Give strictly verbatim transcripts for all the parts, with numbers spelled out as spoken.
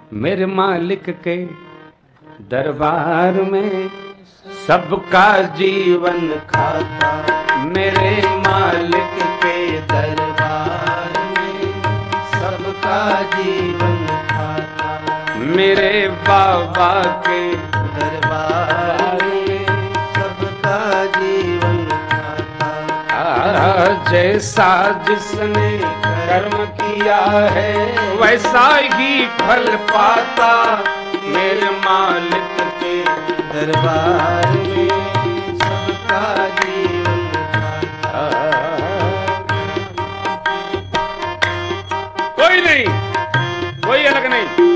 मेरे मालिक के दरबार में सबका जीवन खाता। मेरे मालिक के दरबार में सबका जीवन खाता। मेरे बाबा के दरबार में सबका जीवन खाता। जैसा जिसने कर्म किया है वैसा ही फल पाता। मेरे मालिक के दरबार में सबका जीवन खाता। कोई नहीं, कोई अलग नहीं।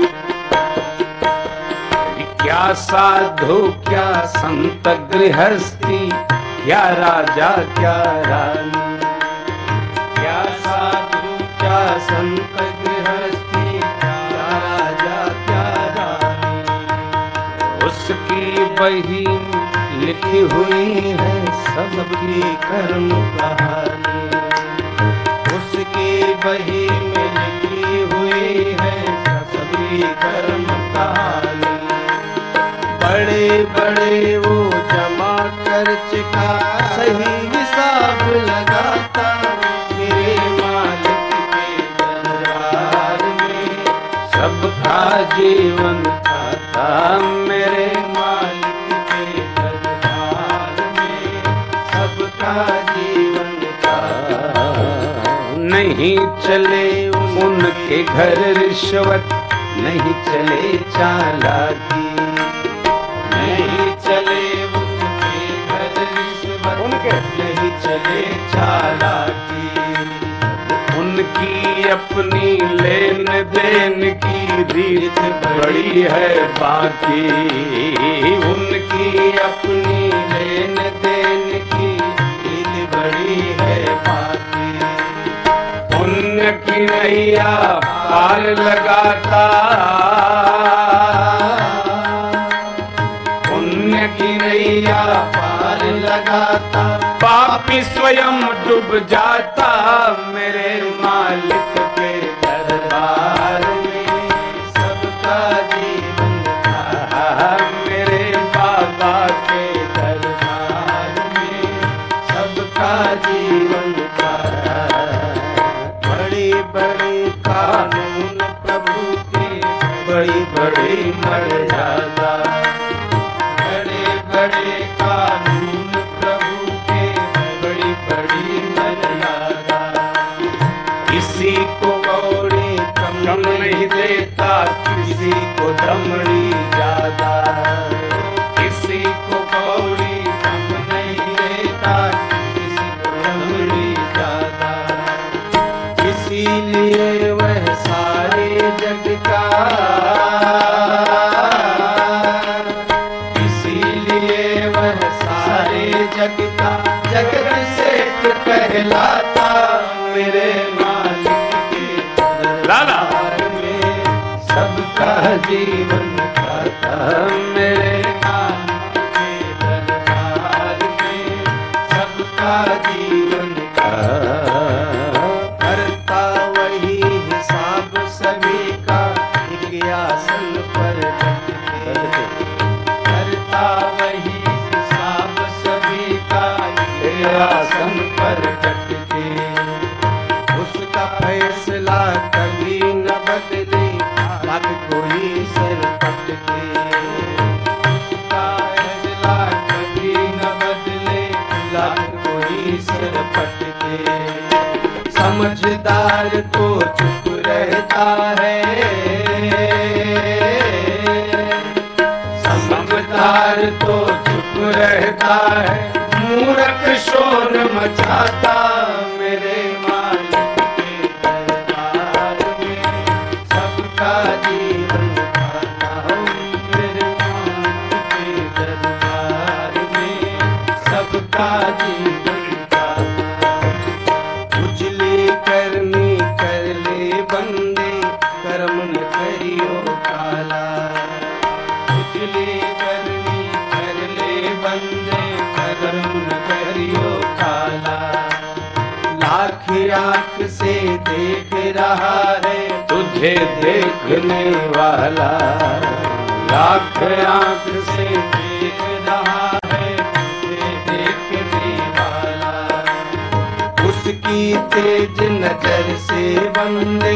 क्या साधु क्या संत गृहस्थी, क्या राजा क्या रानी। क्या साधु क्या संत गृहस्थी, क्या राजा क्या रानी। उसकी बही लिखी हुई है सबकी कर्म कहानी। उसकी बही में लिखी हुई है सबकी कर्म कहानी। बड़े बड़े वो जमा कर चुका सही हिसाब लगाता। मेरे मालिक के दरबार में सबका जीवन खाता। मेरे मालिक के दरबार में सबका जीवन खाता। नहीं चले उनके घर रिश्वत, नहीं चले चालाकी। नहीं चले उनके घर रिश्वत, उनके नहीं चले चालाकी। उनकी अपनी लेन देन की रीत बड़ी है बाकी। उनकी अपनी लेन देन की रीत बड़ी है बाकी। पुण्य की नैया पार लगाता। पुण्य की नैया पार लगाता। पापी स्वयं डूब जाता। मेरे मालिक के दरबार में सबका जीवन खाता। मेरे बाबा के दरबार में सबका जीवन खाता। बड़े बड़े कानून प्रभु के, बड़ी बड़ी मर्यादा। बड़े बड़े कानून प्रभु के, बड़ी बड़ी मर्यादा। किसी को कौड़ी कम नहीं देता, किसी को दमड़ी ज्यादा। किसी को कौड़ी कम नहीं देता, किसी को दमड़ी ज्यादा। इसीलिए वह सारे जग का, इसीलिए वह सारे जग का जगत सेठ कहलाता। मेरे मालिक के दरबार में सबका जीवन खाता। मेरे मालिक के दरबार में सबका जीवन खाता। करता वही हिसाब सभी का, एक आसन पर बैठ के। करता वही हिसाब सभी का, एक आसन पर बैठ के। उसका फैसला कभी न बदले, लाख कोई सर पट के। उसका फैसला कभी न बदले, लाख कोई सर पट के। समझदार तो चुप रहता है, समझदार तो चुप रहता है। मूर्ख शोर मचाता। मेरे मालिक के दरबार में सबका जीवन खाता। मेरे मालिक के दरबार में सबका जीवन खाता। उजली करनी कर ले बंदे, कर्म न करियो काला। उजली करनी कर ले बंदे, कर्म न करियो काला। लाख आंख से देख रहा है, तुझे देखने वाला लाख आंख से देख रहा है, तुझे देखने वाला। उसकी तेज नजर से बंदे,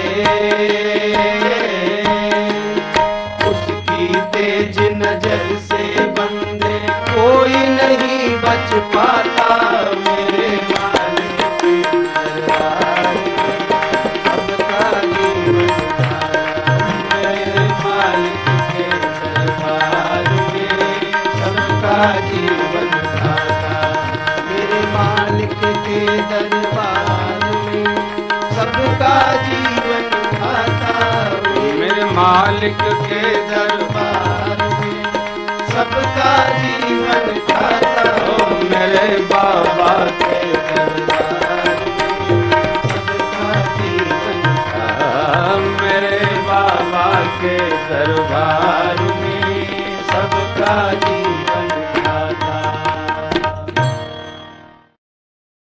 उसकी तेज नजर से बंदे कोई नहीं बच पाता। मेरे मालिक के दरबार सबका जीवन धारा, मेरे मालिक के दरबार में सबका जीवन धारा, मेरे मालिक के दरबार में सबका जीवन धारा, मेरे मालिक के दरबार में सबका जीवन खाता हो। मेरे बाबा के दरबार में सबका जीवन खाता, मेरे बाबा के दरबार में सबका जीवन